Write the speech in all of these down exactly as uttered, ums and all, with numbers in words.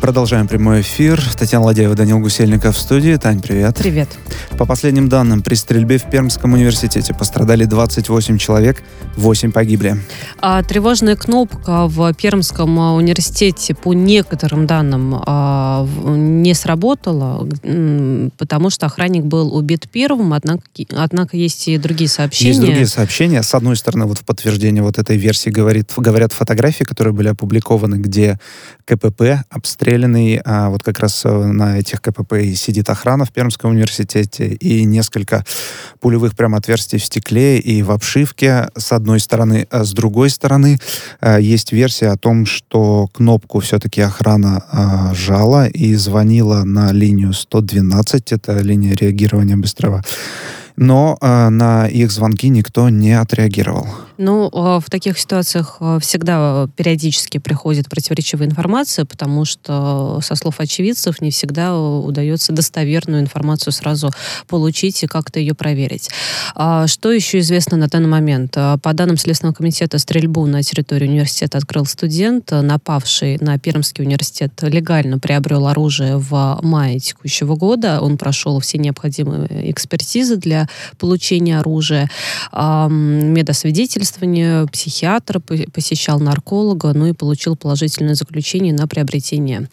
Продолжаем прямой эфир. Татьяна Ладяева, Данил Гусельников в студии. Тань, привет. Привет. По последним данным, при стрельбе в Пермском университете пострадали двадцать восемь человек, восемь погибли. А, тревожная кнопка в Пермском университете, по некоторым данным, а, не сработала, потому что охранник был убит первым, однако, однако есть и другие сообщения. Есть другие сообщения. С одной стороны, вот в подтверждение вот этой версии говорит, говорят фотографии, которые были опубликованы, где КПП обстрелянный, а вот как раз на этих КПП и сидит охрана в Пермском университете, и несколько пулевых прям отверстий в стекле и в обшивке, с одной стороны. А с другой стороны, есть версия о том, что кнопку все-таки охрана а, жала и звонила на линию сто двенадцать, это линия реагирования быстрого, но э, на их звонки никто не отреагировал. Ну, в таких ситуациях всегда периодически приходит противоречивая информация, потому что, со слов очевидцев, не всегда удается достоверную информацию сразу получить и как-то ее проверить. Что еще известно на данный момент? По данным Следственного комитета, стрельбу на территории университета открыл студент, напавший на Пермский университет легально приобрел оружие в мае текущего года. Он прошел все необходимые экспертизы для получения оружия, медосвидетельствование, психиатра, посещал нарколога, ну и получил положительное заключение на приобретение.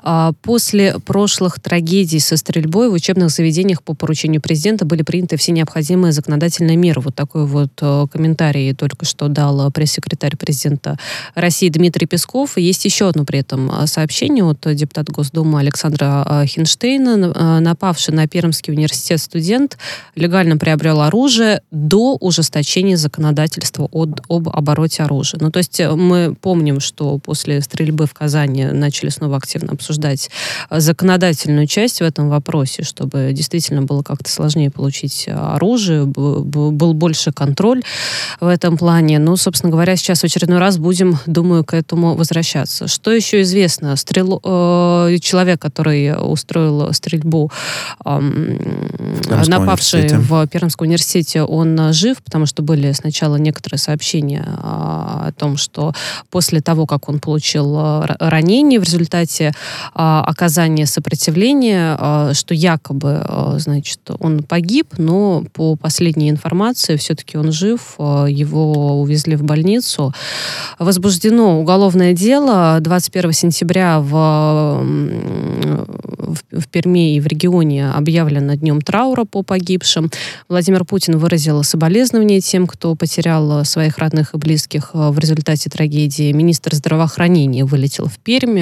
После прошлых трагедий со стрельбой в учебных заведениях по поручению президента были приняты все необходимые законодательные меры. Вот такой вот комментарий только что дал пресс-секретарь президента России Дмитрий Песков. И есть еще одно при этом сообщение от депутата Госдумы Александра Хинштейна. Напавший на Пермский университет студент легально приобрел оружие до ужесточения законодательства От, об обороте оружия. Ну, то есть мы помним, что после стрельбы в Казани начали снова активно обсуждать законодательную часть в этом вопросе, чтобы действительно было как-то сложнее получить оружие, был больше контроль в этом плане. Ну, собственно говоря, сейчас в очередной раз будем, думаю, к этому возвращаться. Что еще известно? Стрел... Человек, который устроил стрельбу, напавший в Пермском университете, он жив, потому что были сначала некоторые сообщения о том, что после того, как он получил ранение в результате оказания сопротивления, что якобы, значит, он погиб, но по последней информации все-таки он жив, его увезли в больницу. Возбуждено уголовное дело. двадцать первого сентября в, в, в Перми и в регионе объявлено днем траура по погибшим. Владимир Путин выразил соболезнования тем, кто потерял своих родных и близких в результате трагедии. Министр здравоохранения вылетел в Пермь.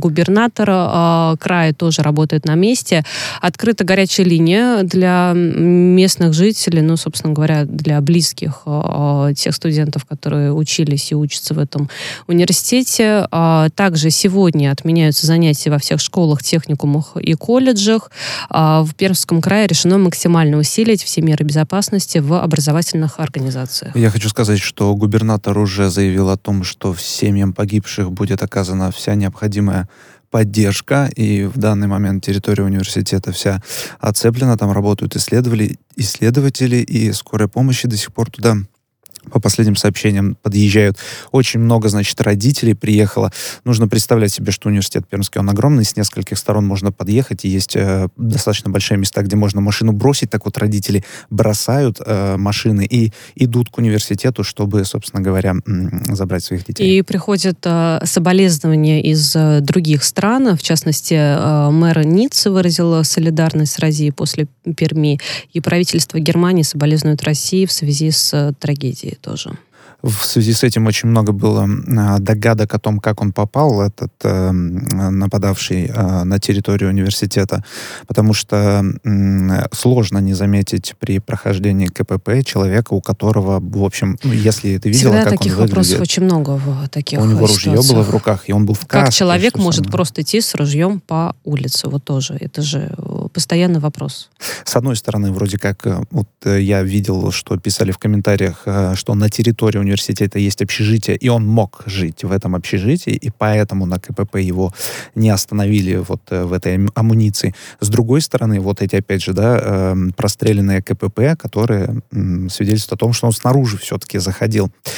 Губернатор края тоже работает на месте. Открыта горячая линия для местных жителей, ну, собственно говоря, для близких тех студентов, которые учились и учатся в этом университете. Также сегодня отменяются занятия во всех школах, техникумах и колледжах. В Пермском крае решено максимально усилить все меры безопасности в образовательных организациях. Я хочу сказать, что губернатор уже заявил о том, что семьям погибших будет оказана вся необходимая поддержка, и в данный момент территория университета вся оцеплена, там работают исследователи, исследователи и скорая помощь до сих пор туда, по последним сообщениям, подъезжают. Очень много, значит, родителей приехало. Нужно представлять себе, что университет Пермский, он огромный, с нескольких сторон можно подъехать, и есть э, достаточно большие места, где можно машину бросить. Так вот, родители бросают э, машины и идут к университету, чтобы, собственно говоря, м- забрать своих детей. И приходят э, соболезнования из э, других стран. В частности, э, мэр Ниццы выразил солидарность с Россией после Перми, и правительство Германии соболезнует России в связи с э, трагедией тоже. В связи с этим очень много было э, догадок о том, как он попал, этот э, нападавший э, на территорию университета, потому что э, сложно не заметить при прохождении КПП человека, у которого, в общем, ну, если ты видела, всегда как таких он выглядит. Вопросов очень много в таких У него ситуациях. ружье было в руках, и он был в каске. Как человек может самое. просто идти с ружьем по улице? Вот тоже. Это же постоянный вопрос. С одной стороны, вроде как, вот я видел, что писали в комментариях, что на территории университета университета есть общежитие, и он мог жить в этом общежитии, и поэтому на КПП его не остановили вот в этой амуниции. С другой стороны, вот эти, опять же, да, простреленные КПП, которые свидетельствуют о том, что он снаружи все-таки заходил.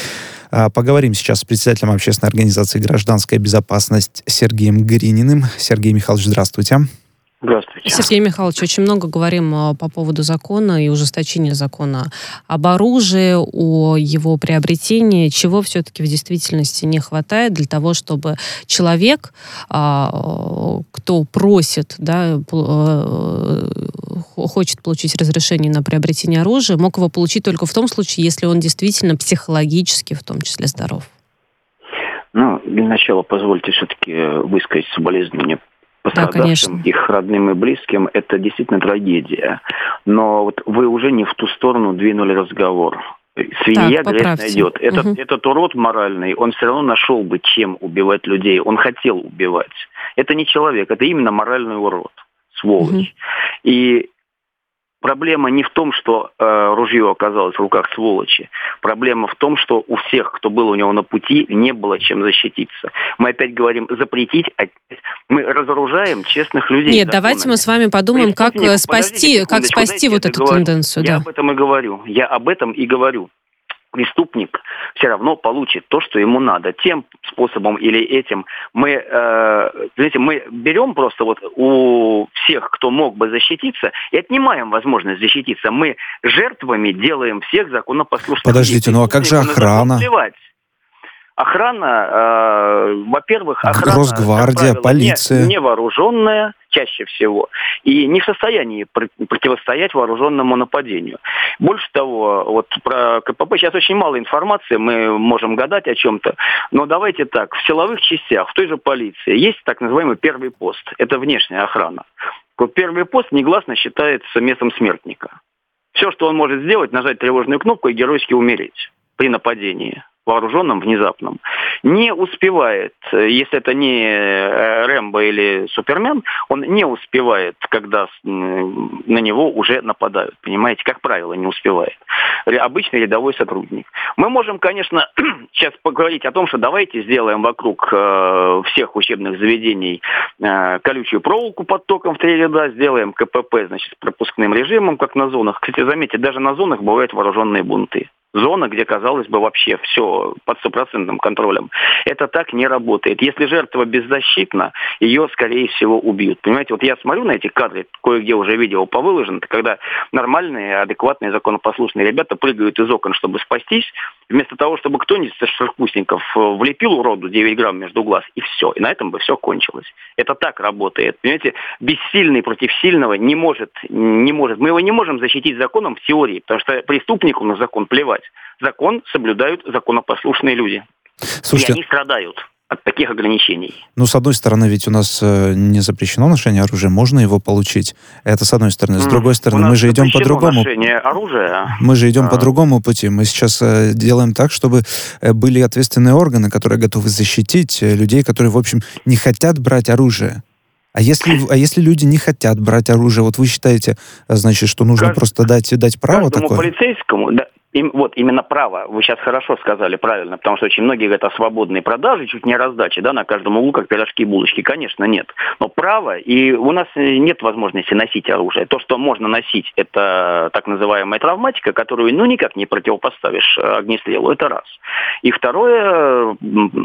Поговорим сейчас с председателем общественной организации «Гражданская безопасность» Сергеем Грининым. Сергей Михайлович, здравствуйте. Здравствуйте. Сергей Михайлович, очень много говорим по поводу закона и ужесточения закона об оружии, о его приобретении. Чего все-таки в действительности не хватает для того, чтобы человек, кто просит, да, хочет получить разрешение на приобретение оружия, мог его получить только в том случае, если он действительно психологически, в том числе, здоров? Ну, для начала позвольте все-таки высказать соболезнования пострадавшим, да, их родным и близким. Это действительно трагедия. Но вот вы уже не в ту сторону двинули разговор. Свинья грязь найдет. Этот, угу. этот урод моральный, он все равно нашел бы, чем убивать людей. Он хотел убивать. Это не человек, это именно моральный урод. Сволочь. Угу. И проблема не в том, что э, ружье оказалось в руках сволочи. Проблема в том, что у всех, кто был у него на пути, не было чем защититься. Мы опять говорим запретить, опять. Мы разоружаем честных людей. Нет, законами. Давайте мы с вами подумаем, как спасти, как спасти вот эту говорю. тенденцию. Я да. об этом и говорю. Я об этом и говорю. Преступник все равно получит то, что ему надо. Тем способом или этим мы, э, знаете, мы берем просто вот у всех, кто мог бы защититься, и отнимаем возможность защититься. Мы жертвами делаем всех законопослушных. Подождите, ну а как же охрана? Охрана, э, во-первых, охрана, Росгвардия, правило, полиция. Не, не вооруженная, чаще всего, и не в состоянии пр- противостоять вооруженному нападению. Больше того, вот про КПП сейчас очень мало информации, мы можем гадать о чем-то, но давайте так, в силовых частях, в той же полиции есть так называемый первый пост, это внешняя охрана. Вот первый пост негласно считается местом смертника. Все, что он может сделать, нажать тревожную кнопку и геройски умереть при нападении. Вооруженным, внезапным, не успевает, если это не Рэмбо или Супермен, он не успевает, когда на него уже нападают. Понимаете, как правило, не успевает. Обычный рядовой сотрудник. Мы можем, конечно, сейчас поговорить о том, что давайте сделаем вокруг э, всех учебных заведений э, колючую проволоку под током в три ряда, сделаем КПП, значит, с пропускным режимом, как на зонах. Кстати, заметьте, даже на зонах бывают вооруженные бунты. Зона, где, казалось бы, вообще все под стопроцентным контролем. Это так не работает. Если жертва беззащитна, ее, скорее всего, убьют. Понимаете, вот я смотрю на эти кадры, кое-где уже видео повыложено, когда нормальные, адекватные, законопослушные ребята прыгают из окон, чтобы спастись, вместо того, чтобы кто-нибудь из шерпустников влепил уроду девять грамм между глаз, и все. И на этом бы все кончилось. Это так работает. Понимаете, бессильный против сильного не может, не может. Мы его не можем защитить законом в теории, потому что преступнику на закон плевать. Закон соблюдают законопослушные люди. Слушайте, и они страдают от таких ограничений. Ну, с одной стороны, ведь у нас э, не запрещено ношение оружия, можно его получить. Это с одной стороны. С другой стороны, мы же идем по другому. Ношение оружия. Мы же идем а... по другому пути. Мы сейчас э, делаем так, чтобы э, были ответственные органы, которые готовы защитить э, людей, которые, в общем, не хотят брать оружие. А если, а если люди не хотят брать оружие, вот вы считаете, значит, что нужно Кажд... просто дать, дать право Каждому такое? полицейскому, да, им, вот именно право, вы сейчас хорошо сказали, правильно, потому что очень многие говорят о свободной продаже, чуть не раздаче, да, на каждом углу, как пирожки и булочки. Конечно, нет. Но право, и у нас нет возможности носить оружие. То, что можно носить, это так называемая травматика, которую, ну, никак не противопоставишь огнестрелу, это раз. И второе,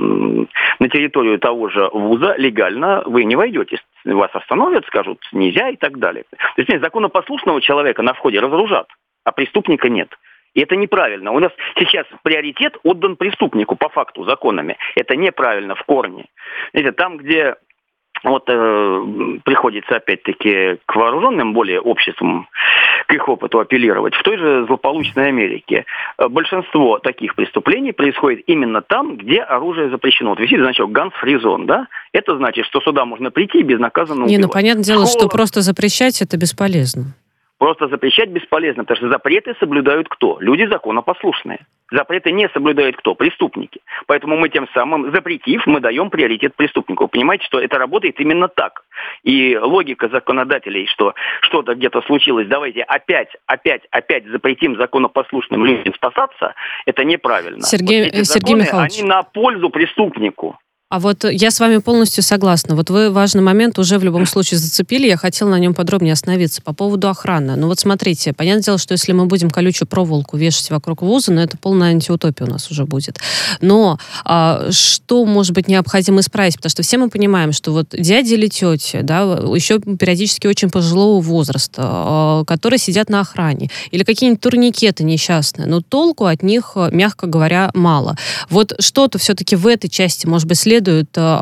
на территорию того же вуза легально вы не войдете. Вас остановят, скажут нельзя и так далее. То есть законопослушного человека на входе разоружат, а преступника нет. И это неправильно. У нас сейчас приоритет отдан преступнику по факту законами. Это неправильно в корне. Знаете, там, где вот э, приходится опять-таки к вооруженным более обществам, к их опыту апеллировать, в той же злополучной Америке большинство таких преступлений происходит именно там, где оружие запрещено. Вот висит значок «Guns Free Zone», да? Это значит, что сюда можно прийти и безнаказанно убивать. Не, ну понятное дело, что просто запрещать это бесполезно. Просто запрещать бесполезно, потому что запреты соблюдают кто? Люди законопослушные. Запреты не соблюдают кто? Преступники. Поэтому мы тем самым, запретив, мы даем приоритет преступнику. Вы понимаете, что это работает именно так. И логика законодателей, что что-то где-то случилось, давайте опять, опять, опять запретим законопослушным людям спасаться, это неправильно. Сергей, вот эти Сергей законы, Михайлович. они на пользу преступнику. А вот я с вами полностью согласна. Вот вы важный момент уже в любом случае зацепили. Я хотела на нем подробнее остановиться по поводу охраны. Ну вот смотрите, понятное дело, что если мы будем колючую проволоку вешать вокруг вуза, ну это полная антиутопия у нас уже будет. Но а, что, может быть, необходимо исправить? Потому что все мы понимаем, что вот дяди или тети, да, еще периодически очень пожилого возраста, а, которые сидят на охране, или какие-нибудь турникеты несчастные, но толку от них, мягко говоря, мало. Вот что-то все-таки в этой части, может быть, следует следует э,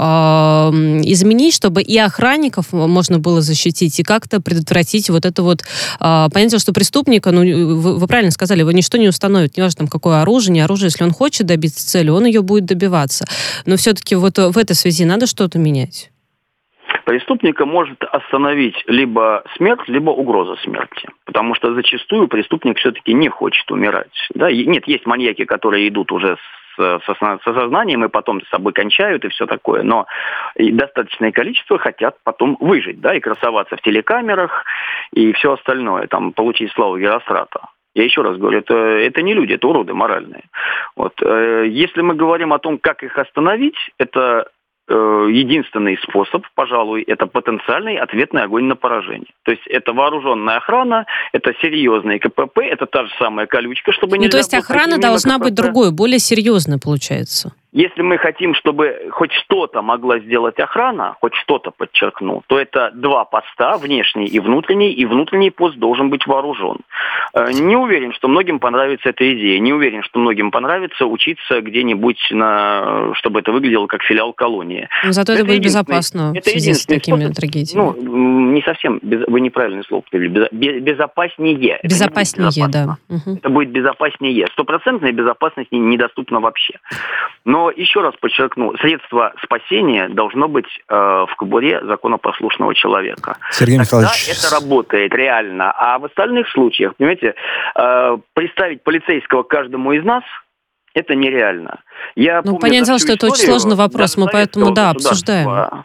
изменить, чтобы и охранников можно было защитить, и как-то предотвратить вот это вот... Э, понятно, что преступника, ну, вы, вы правильно сказали, его ничто не установит, не важно, там, какое оружие, не оружие, если он хочет добиться цели, он ее будет добиваться. Но все-таки вот в этой связи надо что-то менять. Преступника может остановить либо смерть, либо угроза смерти. Потому что зачастую преступник все-таки не хочет умирать. Да? Нет, есть маньяки, которые идут уже с Со, со сознанием и потом с собой кончают и все такое, но и достаточное количество хотят потом выжить, да, и красоваться в телекамерах и все остальное, там, получить славу Герострата. Я еще раз говорю, это, это не люди, это уроды моральные. Вот. Если мы говорим о том, как их остановить, это единственный способ, пожалуй, это потенциальный ответный огонь на поражение. То есть это вооруженная охрана, это серьезные КПП, это та же самая колючка, чтобы не... Ну, то есть охрана должна быть другой, более серьезной, получается. Если мы хотим, чтобы хоть что-то могла сделать охрана, хоть что-то, подчеркну, то это два поста, внешний и внутренний, и внутренний пост должен быть вооружен. Не уверен, что многим понравится эта идея, не уверен, что многим понравится учиться где-нибудь, на, чтобы это выглядело как филиал колонии. Но зато это, это будет безопасно это в связи с такими способ, трагедиями. Ну, не совсем, без, вы неправильное слово привели, без, безопаснее. Безопаснее, да. Угу. Это будет безопаснее. Стопроцентная безопасность недоступна вообще. Но еще раз подчеркну, средство спасения должно быть э, в кобуре законопослушного человека. Сергей Тогда Михайлович... это работает реально. А в остальных случаях, понимаете, э, представить полицейского каждому из нас, это нереально. Я ну, помню, понятно, что это очень сложный вопрос, мы поэтому, да, обсуждаем.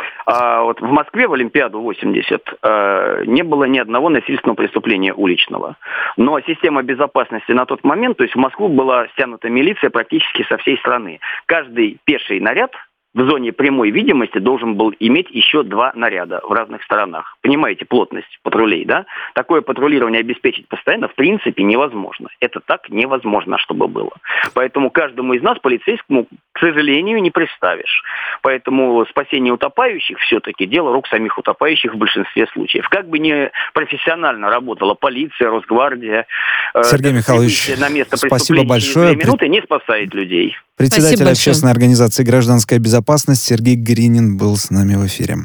А вот в Москве в Олимпиаду восемьдесят э, не было ни одного насильственного преступления уличного. Но система безопасности на тот момент, то есть в Москву была стянута милиция практически со всей страны. Каждый пеший наряд в зоне прямой видимости должен был иметь еще два наряда в разных сторонах. Понимаете, плотность патрулей, да? Такое патрулирование обеспечить постоянно в принципе невозможно. Это так невозможно, чтобы было. Поэтому каждому из нас, полицейскому, к сожалению, не представишь. Поэтому спасение утопающих все-таки дело рук самих утопающих в большинстве случаев. Как бы ни профессионально работала полиция, Росгвардия, Сергей э, Михайлович, на место спасибо большое. Две минуты не спасает людей. Председатель Спасибо общественной большое. Организации «Гражданская безопасность» Сергей Гринин был с нами в эфире.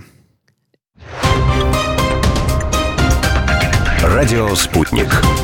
Радио «Спутник».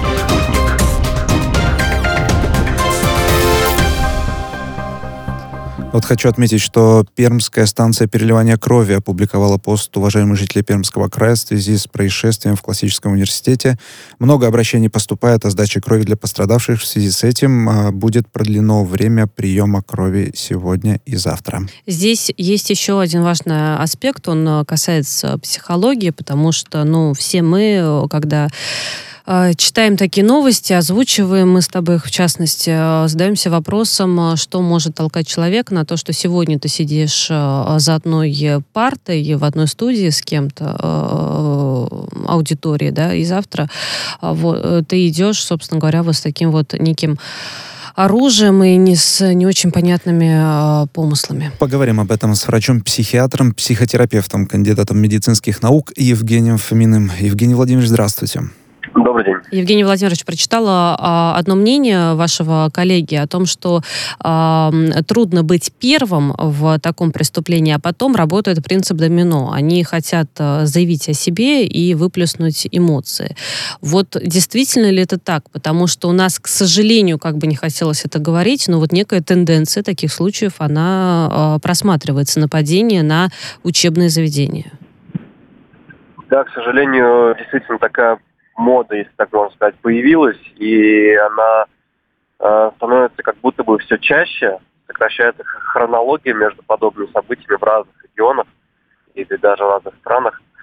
Вот хочу отметить, что Пермская станция переливания крови опубликовала пост уважаемых жителей Пермского края в связи с происшествием в классическом университете. Много обращений поступает о сдаче крови для пострадавших. В связи с этим будет продлено время приема крови сегодня и завтра. Здесь есть еще один важный аспект. Он касается психологии, потому что, ну, все мы, когда читаем такие новости, озвучиваем мы с тобой их, в частности, задаемся вопросом, что может толкать человека на то, что сегодня ты сидишь за одной партой в одной студии с кем-то, аудитории, да, и завтра вот, ты идешь, собственно говоря, вот с таким вот неким оружием и не с не очень понятными э, помыслами. Поговорим об этом с врачом-психиатром, психотерапевтом, кандидатом медицинских наук Евгением Фоминым. Евгений Владимирович, здравствуйте. Добрый день. Евгений Владимирович, прочитала а, одно мнение вашего коллеги о том, что а, трудно быть первым в таком преступлении, а потом работает принцип домино. Они хотят а, заявить о себе и выплеснуть эмоции. Вот действительно ли это так? Потому что у нас, к сожалению, как бы не хотелось это говорить, но вот некая тенденция таких случаев, она а, просматривается, нападение на учебные заведения. Да, к сожалению, действительно такая мода, если так можно сказать, появилась, и она э, становится как будто бы все чаще, сокращается хронология между подобными событиями в разных регионах или даже в разных странах.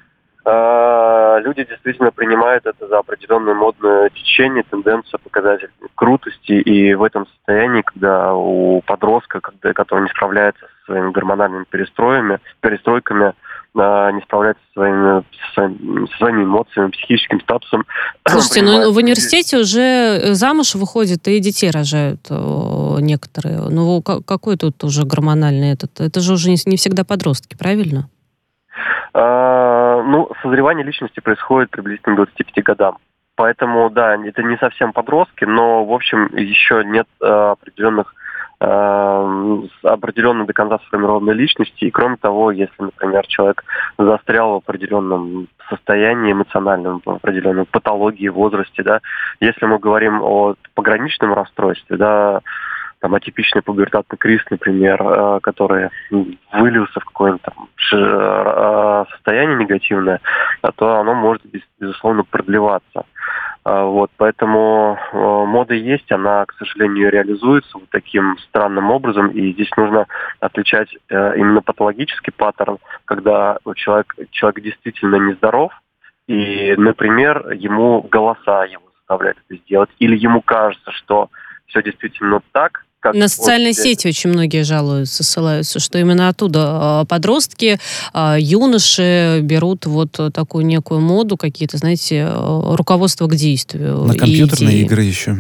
э, люди действительно принимают это за определенное модное течение, тенденцию, показатель крутости. И в этом состоянии, когда у подростка, когда, который не справляется со своими гормональными перестроями, перестройками, э, не справляется со своими, со своими, со своими эмоциями, психическим статусом. Слушайте, ну в университете уже замуж выходит и детей рожают о, некоторые. Ну какой тут уже гормональный этот? Это же уже не, не всегда подростки, правильно? А, ну, созревание личности происходит приблизительно к двадцати пяти годам. Поэтому, да, это не совсем подростки, но, в общем, еще нет а, определенных, а, определенной до конца сформированной личности. И, кроме того, если, например, человек застрял в определенном состоянии эмоциональном, в определенной патологии, возрасте, да, если мы говорим о пограничном расстройстве, да, там, атипичный пубертатный кризис, например, который вылился в какое-то там состояние негативное, то оно может, безусловно, продлеваться. Вот, поэтому мода есть, она, к сожалению, реализуется вот таким странным образом, и здесь нужно отличать именно патологический паттерн, когда человек, человек действительно нездоров, и, например, ему голоса его заставляют это сделать, или ему кажется, что все действительно так. Как на социальной сети очень многие жалуются, ссылаются, что именно оттуда подростки, юноши берут вот такую некую моду, какие-то, знаете, руководство к действию. На компьютерные игры еще.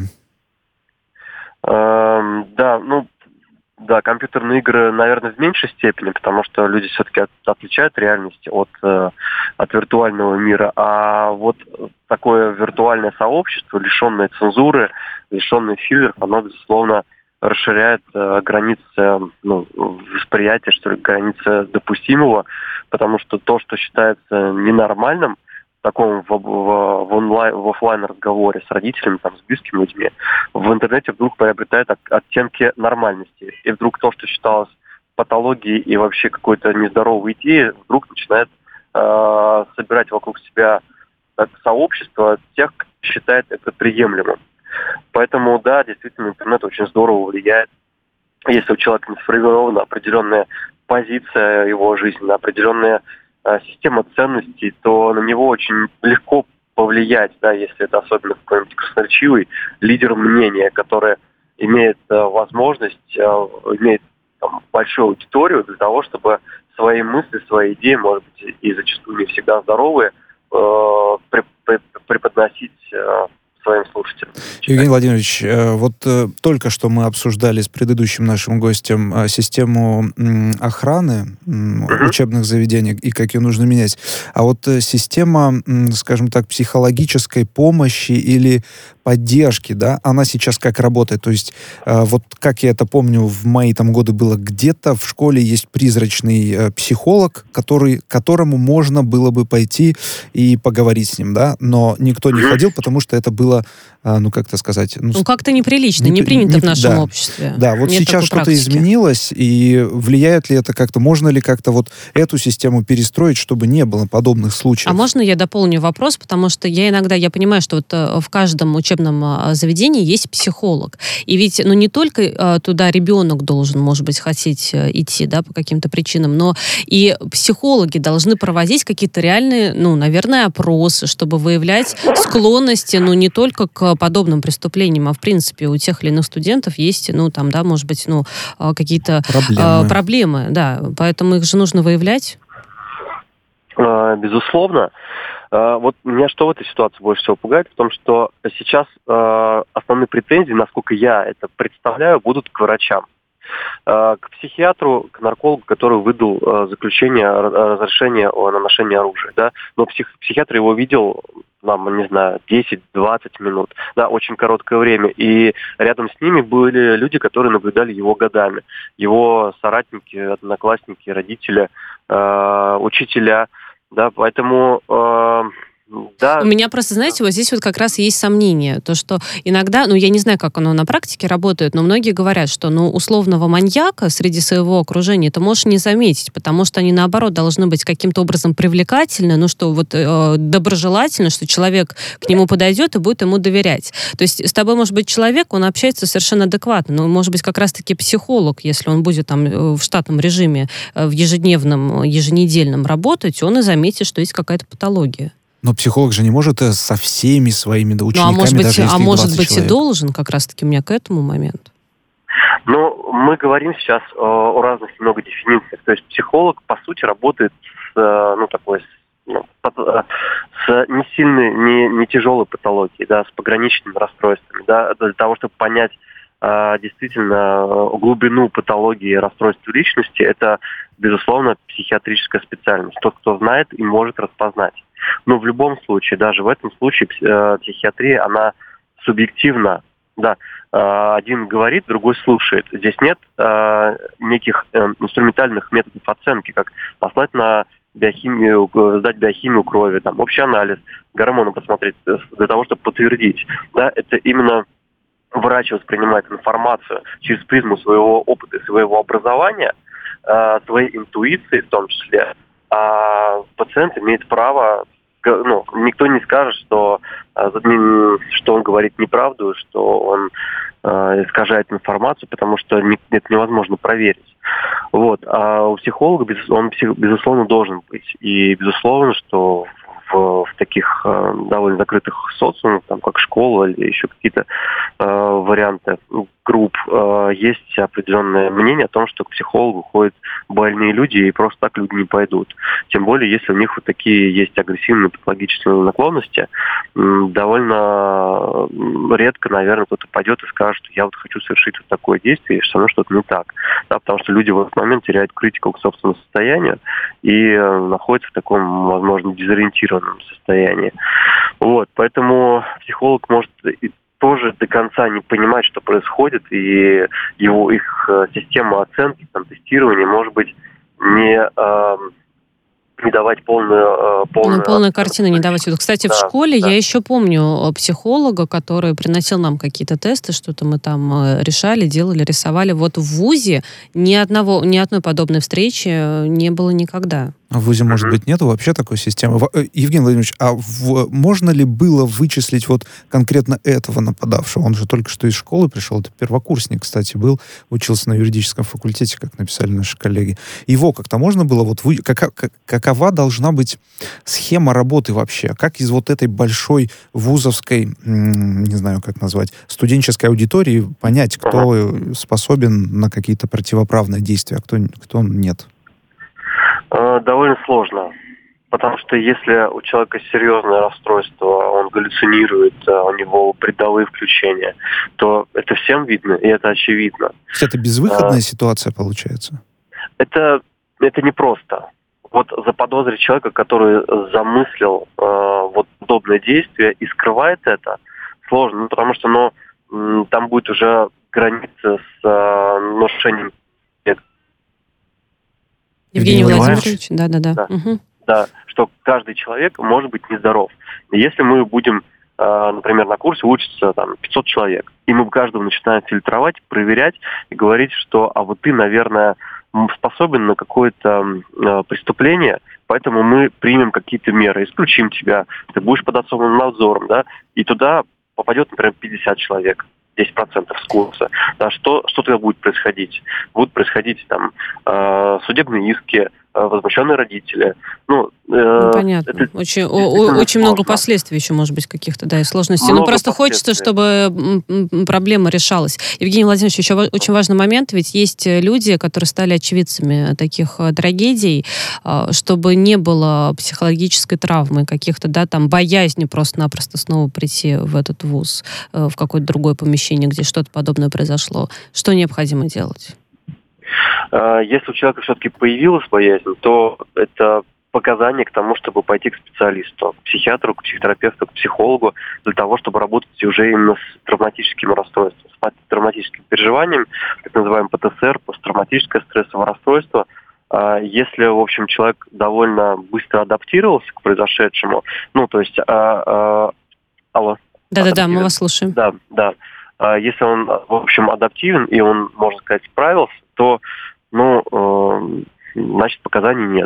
Эм, да, ну, да, компьютерные игры, наверное, в меньшей степени, потому что люди все-таки от, отличают реальность от, э, от виртуального мира. А вот такое виртуальное сообщество, лишенное цензуры, лишенное фильтров, оно, безусловно, расширяет э, границы ну, восприятия, что ли, границы допустимого, потому что то, что считается ненормальным в таком в, в, в, онлайн, в офлайн разговоре с родителями, там, с близкими людьми, в интернете вдруг приобретает оттенки нормальности. И вдруг то, что считалось патологией и вообще какой-то нездоровой идеей, вдруг начинает э, собирать вокруг себя сообщество тех, кто считает это приемлемым. Поэтому, да, действительно, интернет очень здорово влияет. Если у человека не сформирована определенная позиция его жизни, определенная э, система ценностей, то на него очень легко повлиять, да, если это особенно какой-нибудь красноречивый лидер мнения, который имеет э, возможность, э, имеет там, большую аудиторию для того, чтобы свои мысли, свои идеи, может быть, и зачастую не всегда здоровые, э, преподносить э, своим слушателям. Евгений Владимирович, вот только что мы обсуждали с предыдущим нашим гостем систему охраны uh-huh. учебных заведений и как ее нужно менять. А вот система, скажем так, психологической помощи или поддержки, да, она сейчас как работает? То есть, вот как я это помню, в мои там годы было, где-то в школе есть призрачный психолог, который, к которому можно было бы пойти и поговорить с ним, да, но никто не ходил, потому что это было, ну, как-то сказать... Ну, ну как-то неприлично, не, не принято не, в нашем да, обществе. Да, вот Нет сейчас что-то практики. изменилось, и влияет ли это как-то, можно ли как-то вот эту систему перестроить, чтобы не было подобных случаев? А можно я дополню вопрос, потому что я иногда, я понимаю, что вот в каждом учебном заведении есть психолог. И ведь, ну, не только туда ребенок должен, может быть, хотеть идти, да, по каким-то причинам, но и психологи должны проводить какие-то реальные, ну, наверное, опросы, чтобы выявлять склонности, ну, не только к подобным преступлениям, а в принципе у тех или иных студентов есть, ну, там, да, может быть, ну, какие-то проблемы, проблемы да, поэтому их же нужно выявлять. Безусловно. Вот меня что в этой ситуации больше всего пугает, в том, что сейчас основные претензии, насколько я это представляю, будут к врачам. К психиатру, к наркологу, который выдал заключение, разрешение на ношение оружия. Да? Но псих, психиатр его видел, нам, не знаю, десять-двадцать минут. Да, очень короткое время. И рядом с ними были люди, которые наблюдали его годами. Его соратники, одноклассники, родители, э, учителя. Да? Поэтому э, Да. У меня просто, знаете, вот здесь вот как раз есть сомнение. То, что иногда, ну, я не знаю, как оно на практике работает, но многие говорят, что, ну, условного маньяка среди своего окружения ты можешь не заметить, потому что они, наоборот, должны быть каким-то образом привлекательны, ну, что вот э, доброжелательно, что человек к нему подойдет и будет ему доверять. То есть с тобой может быть человек, он общается совершенно адекватно, но может быть как раз-таки психолог, если он будет там в штатном режиме, в ежедневном, еженедельном работать, он и заметит, что есть какая-то патология. Но психолог же не может со всеми своими учениками, ну, а может быть, даже если а может быть человек. И должен, как раз-таки у меня к этому моменту. Ну, мы говорим сейчас э, о разных много дефинициях. То есть психолог, по сути, работает с, э, ну, такой, с, ну, с не сильной, не, не тяжелой патологией, да, с пограничными расстройствами, да, для того, чтобы понять э, действительно глубину патологии расстройств личности, это, безусловно, психиатрическая специальность. Тот, кто знает и может распознать. Но в любом случае, даже в этом случае э, психиатрия, она субъективна. Да, э, один говорит, другой слушает. Здесь нет э, неких э, инструментальных методов оценки, как послать на биохимию, сдать биохимию крови, там, общий анализ, гормоны посмотреть, для того, чтобы подтвердить. Да, это именно врач воспринимает информацию через призму своего опыта и своего образования, э, своей интуиции в том числе. А пациент имеет право, ну, никто не скажет, что, что он говорит неправду, что он э, искажает информацию, потому что не, это невозможно проверить. Вот. А у психолога он, безусловно, должен быть. И, безусловно, что в, в таких э, довольно закрытых социумах, там, как школа или еще какие-то э, варианты групп, э, есть определенное мнение о том, что к психологу ходят больные люди, и просто так люди не пойдут. Тем более, если у них вот такие есть агрессивные патологические наклонности, м, довольно редко, наверное, кто-то пойдет и скажет, что я вот хочу совершить вот такое действие, и со мной что-то не так. Да, потому что люди в этот момент теряют критику к собственному состоянию и э, находятся в таком, возможно, дезориентированном состоянии. Вот, поэтому психолог может и тоже до конца не понимать, что происходит, и его их э, система оценки, там, тестирования, может быть, не, э, не давать полную... Э, полную ну, полная картина не давать. Кстати, да, в школе да. я еще помню психолога, который приносил нам какие-то тесты, что-то мы там решали, делали, рисовали. Вот в ВУЗе ни одного, ни одной подобной встречи не было никогда. А в ВУЗе, может быть, нету вообще такой системы? Евгений Владимирович, а в, можно ли было вычислить вот конкретно этого нападавшего? Он же только что из школы пришел, это первокурсник, кстати, был, учился на юридическом факультете, как написали наши коллеги. Его как-то можно было, вот вы, как, как, какова должна быть схема работы вообще? Как из вот этой большой вузовской, не знаю, как назвать, студенческой аудитории понять, кто ага. способен на какие-то противоправные действия, а кто, кто нет? Довольно сложно, потому что если у человека серьезное расстройство, он галлюцинирует, у него бредовые включения, то это всем видно, и это очевидно. То есть это безвыходная а, ситуация получается? Это, это непросто. Вот заподозрить человека, который замыслил э, вот подобное действие и скрывает это, сложно, ну, потому что ну, м, там будет уже граница с э, нарушением. Евгений Владимирович, да-да-да. Да, угу. да, что каждый человек может быть нездоров. Если мы будем, э, например, на курсе учатся там, пятьсот человек, и мы каждого начинаем фильтровать, проверять и говорить, что а вот ты, наверное, способен на какое-то э, преступление, поэтому мы примем какие-то меры, исключим тебя, ты будешь под особым надзором, да, и туда попадет, например, пятьдесят человек. десять процентов с курса. Да, что, что тогда будет происходить? Будут происходить там э, судебные иски, э, возмущенные родители. Ну, э, ну понятно. Это очень, о, очень много последствий еще, может быть, каких-то, да, и сложностей. Много ну, просто хочется, чтобы проблема решалась. Евгений Владимирович, еще очень важный момент, ведь есть люди, которые стали очевидцами таких трагедий, чтобы не было психологической травмы, каких-то, да, там, боязни просто-напросто снова прийти в этот вуз, в какое-то другое помещение, где что-то подобное произошло. Что необходимо делать? Если у человека все-таки появилась боязнь, то это показания к тому, чтобы пойти к специалисту, к психиатру, к психотерапевту, к психологу, для того, чтобы работать уже именно с травматическим расстройством, с травматическим переживанием, так называемый ПТСР, посттравматическое стрессовое расстройство. Если, в общем, человек довольно быстро адаптировался к произошедшему, ну, то есть... Алло. Да-да-да, мы вас слушаем. Да, да. Если он, в общем, адаптивен, и он, можно сказать, справился, то, ну, значит, показаний нет.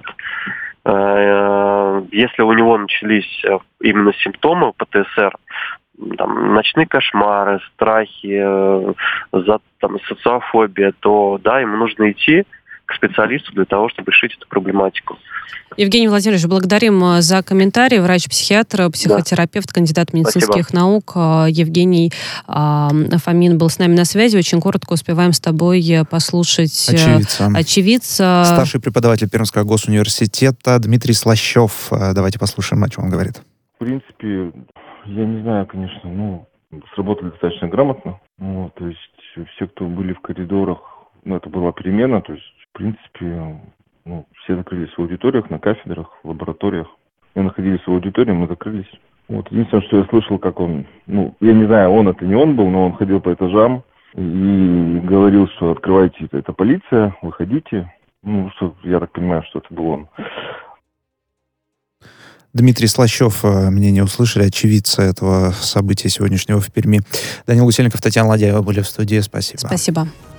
Если у него начались именно симптомы ПТСР, там, ночные кошмары, страхи, за, там, социофобия, то, да, ему нужно идти к специалисту для того, чтобы решить эту проблематику. Евгений Владимирович, благодарим за комментарий. Врач-психиатр, психотерапевт, кандидат медицинских Спасибо. наук Евгений Фомин был с нами на связи. Очень коротко успеваем с тобой послушать очевидца. очевидца. Старший преподаватель Пермского госуниверситета Дмитрий Слащев. Давайте послушаем, о чем он говорит. В принципе, я не знаю, конечно, ну, сработали достаточно грамотно. Ну, то есть все, кто были в коридорах, ну, это была перемена, то есть, в принципе, ну, все закрылись в аудиториях, на кафедрах, в лабораториях. Мы находились в аудитории, мы закрылись. Вот, единственное, что я слышал, как он, ну, я не знаю, он это не он был, но он ходил по этажам и говорил, что открывайте, это, это полиция, выходите. Ну, что, я так понимаю, что это был он. Дмитрий Слащев, мнение услышали, очевидца этого события сегодняшнего в Перми. Данил Гусельников, Татьяна Ладяева были в студии. Спасибо. Спасибо.